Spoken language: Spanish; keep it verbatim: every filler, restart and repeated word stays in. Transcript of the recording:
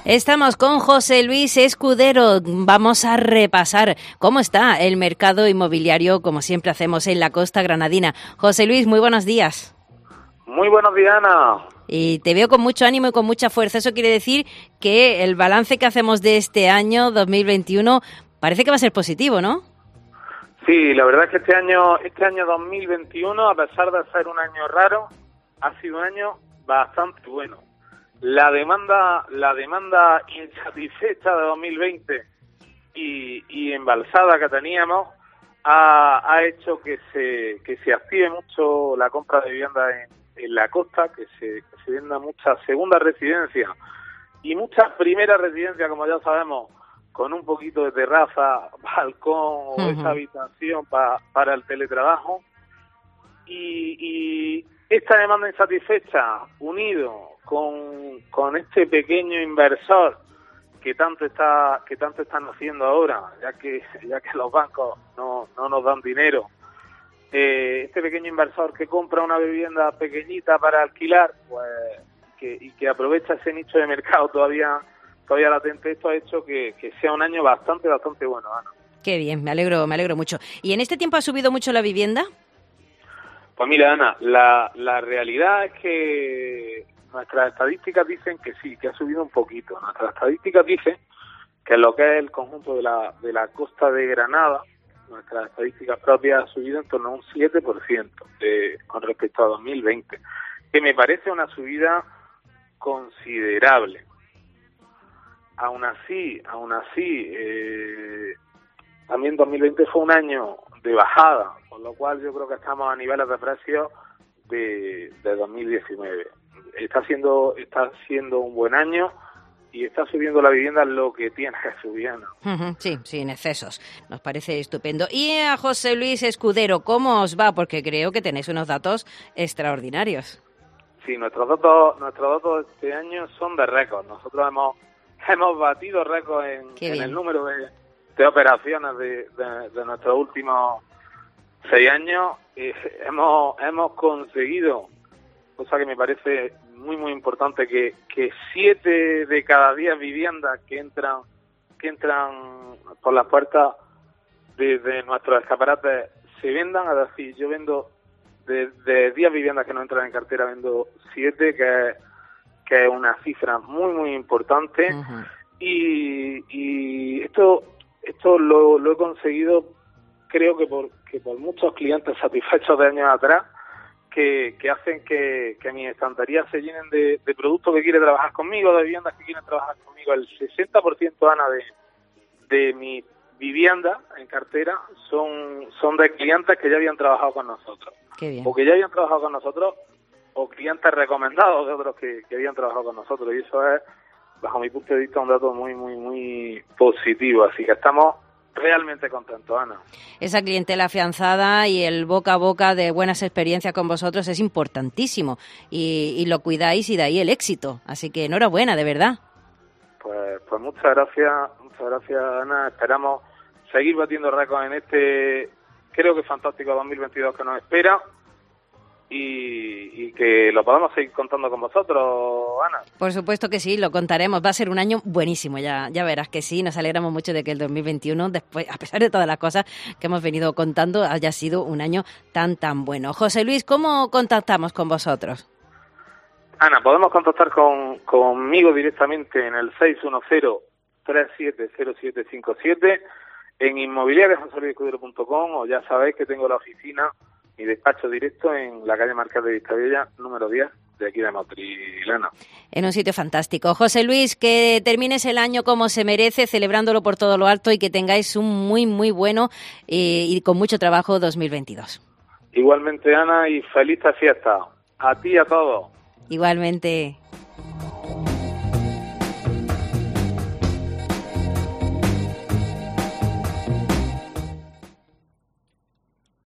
Estamos con José Luis Escudero. Vamos a repasar cómo está el mercado inmobiliario, como siempre hacemos en la costa granadina. José Luis, muy buenos días. Muy buenos días, Ana. Y te veo con mucho ánimo y con mucha fuerza. Eso quiere decir que el balance que hacemos de este año dos mil veintiuno parece que va a ser positivo, ¿no? Sí, la verdad es que este año, este año dos mil veintiuno, a pesar de ser un año raro, ha sido un año bastante bueno. La demanda, la demanda insatisfecha de dos mil veinte y, y embalsada que teníamos ha, ha hecho que se que se active mucho la compra de viviendas en, en la costa, que se, que se venda muchas segundas residencias y muchas primeras residencias, como ya sabemos, con un poquito de terraza, balcón o uh-huh. esa habitación pa, para el teletrabajo. Y, y esta demanda insatisfecha, unido con, con este pequeño inversor que tanto está que tanto están haciendo ahora, ya que ya que los bancos no, no nos dan dinero, eh, este pequeño inversor que compra una vivienda pequeñita para alquilar, pues que, y que aprovecha ese nicho de mercado todavía todavía latente, esto ha hecho que, que sea un año bastante bastante bueno, Ana. Qué bien, me alegro me alegro mucho. ¿Y en este tiempo ha subido mucho la vivienda? Pues mira, Ana, la, la realidad es que nuestras estadísticas dicen que sí, que ha subido un poquito. Nuestras estadísticas dicen que lo que es el conjunto de la de la costa de Granada, nuestras estadísticas propias ha subido en torno a un siete por ciento de, con respecto a dos mil veinte, que me parece una subida considerable. Aún así, aún así, eh, también dos mil veinte fue un año de bajada, con lo cual yo creo que estamos a niveles de precios de, de dos mil diecinueve. Está siendo está siendo un buen año y está subiendo la vivienda lo que tiene que subir, ¿no? Uh-huh, sí, sin excesos. Nos parece estupendo. Y a José Luis Escudero, ¿cómo os va? Porque creo que tenéis unos datos extraordinarios. Sí, nuestros datos nuestros datos de este año son de récord. Nosotros hemos hemos batido récord en, en el número de, de operaciones de, de, de nuestros últimos seis años. Eh, hemos hemos conseguido, cosa que me parece muy muy importante, que que siete de cada diez viviendas que entran que entran por las puertas de, de nuestros escaparates se vendan. Es decir, yo vendo de, de diez viviendas que no entran en cartera, vendo siete, que es que es una cifra muy muy importante. Uh-huh. y, y esto esto lo, lo he conseguido, creo que por que por muchos clientes satisfechos de años atrás, que, que hacen que, que mis estanterías se llenen de, de productos que quieren trabajar conmigo, de viviendas que quieren trabajar conmigo. El sesenta por ciento, Ana, de, de mi vivienda en cartera son, son de clientes que ya habían trabajado con nosotros. Qué bien. O que ya habían trabajado con nosotros, o clientes recomendados de otros que, que habían trabajado con nosotros. Y eso es, bajo mi punto de vista, un dato muy, muy, muy positivo. Así que estamos realmente contentos, Ana. Esa clientela afianzada y el boca a boca de buenas experiencias con vosotros es importantísimo. Y, y lo cuidáis y de ahí el éxito. Así que enhorabuena, de verdad. Pues, pues muchas gracias, muchas gracias, Ana. Esperamos seguir batiendo récords en este, creo que fantástico dos mil veintidós que nos espera. Y, y que lo podamos seguir contando con vosotros, Ana. Por supuesto que sí, lo contaremos. Va a ser un año buenísimo, ya ya verás que sí. Nos alegramos mucho de que el dos mil veintiuno, después, a pesar de todas las cosas que hemos venido contando, haya sido un año tan, tan bueno. José Luis, ¿cómo contactamos con vosotros? Ana, podemos contactar con conmigo directamente en el seis uno cero, tres siete cero siete cinco siete, en inmobiliaria josé luis escudero punto com, o ya sabéis que tengo la oficina, mi despacho directo en la calle Marqués de Vistabella, número diez, de aquí de Motril. En un sitio fantástico. José Luis, que termines el año como se merece, celebrándolo por todo lo alto, y que tengáis un muy, muy bueno eh, y con mucho trabajo dos mil veintidós. Igualmente, Ana, y feliz fiesta. A ti y a todos. Igualmente.